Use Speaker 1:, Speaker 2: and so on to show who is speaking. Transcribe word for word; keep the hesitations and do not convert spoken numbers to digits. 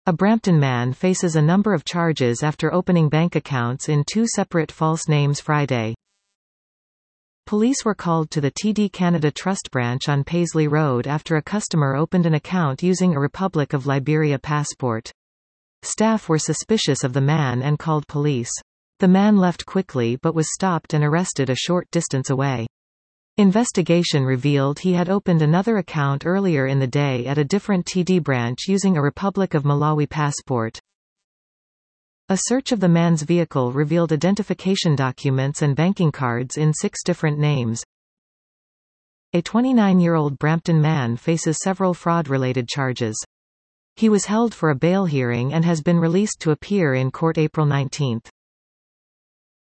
Speaker 1: A Brampton man faces a number of charges after opening bank accounts in two separate false names Friday. Police were called to the T D Canada Trust branch on Paisley Road after a customer opened an account using a Republic of Liberia passport. Staff were suspicious of the man and called police. The man left quickly but was stopped and arrested a short distance away. Investigation revealed he had opened another account earlier in the day at a different T D branch using a Republic of Malawi passport. A search of the man's vehicle revealed identification documents and banking cards in six different names. A twenty-nine-year-old Brampton man faces several fraud-related charges. He was held for a bail hearing and has been released to appear in court April nineteenth.